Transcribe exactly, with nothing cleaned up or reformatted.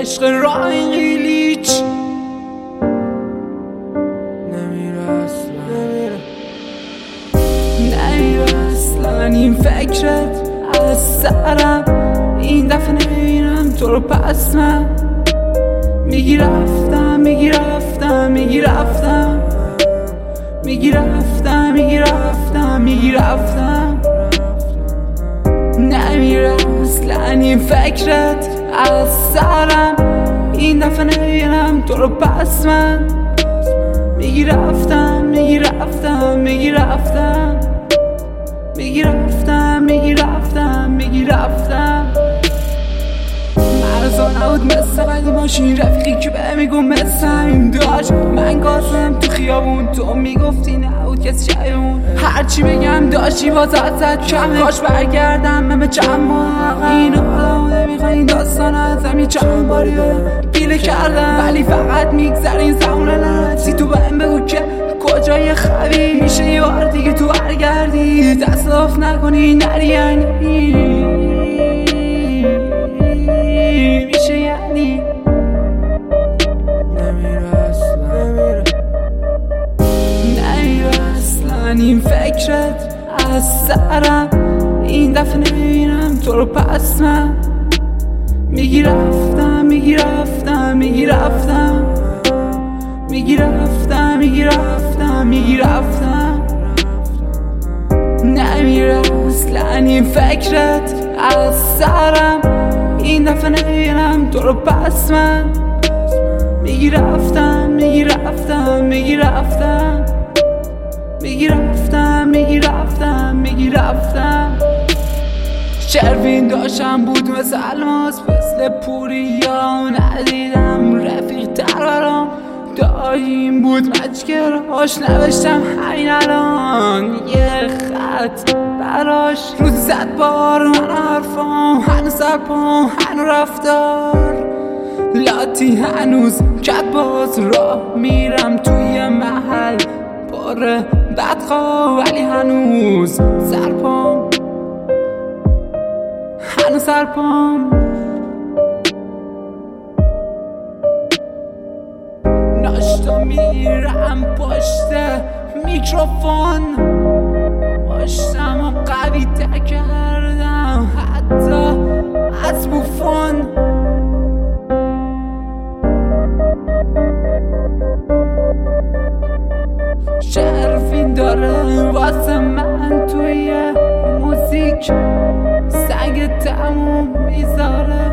عشق راه قیلیچ نمیره اصلا نمیره نمیره اصلا این فکرت از سرم. این دفعه نمیرم تو رو پس من میگی رفتم میگی رفتم میگی رفتم میگی رفتم میگی رفتم میگی رفتم نمیره اصلا این فکرت از سرم. این دفعه نمیرم تو رو پس من میگی رفتم میگی رفتم میگی رفتم میگی رفتم میگی رفتم میگی رفتم مرزا نبود مثل ولی ماشین رفیقی که به میگو مثل همین داشت. من گازم تو خیابون تو میگفتی نبود کسی شایمون. هرچی بگم داشتی واسه زد کمه کاش برگردم من به چند ماه این آدمو نمیخوای این داستان از همی چند باری پیله کردم ولی فقط میگذر این زمونه نرسی. تو بهم بگو که کجای خوی میشه یه بار دیگه تو برگردی تصادف نکنی نری یعنی میشه یعنی نمیره اصلا نمیره نمیره اصلا این فکرت از سرم. این دفعه نمیرم تو رو پس من میگی رفتم میگی رفتم میگی رفتم میگی رفتم میگی رفتم میگی رفتم نمیره اصلا این فکرت از سرم. این دفعه نمیرم تو رو پس من میگی رفتم میگی رفتم میگی رفتم میگی رفتم میگی رفتم میگی رفتم شروین داشتم بود مثل الماس مثل پوریا ندیدم رفیق تر برام داییم بود مجگرهاش نوشتم همین الان یه خط براش روز زد بار من حرفام هنوز سرپام هنوز رفتار لاتی هنوز کت باز راه میرم توی محل پر بدخواه ولی هنوز سرپام هنوز سرپام ناشتا میرم پشت میکروفون ماشتم و قوی تر کردم حتی از بوفون شرفی داره واسه من توی موزیک سنگ تموم میذاره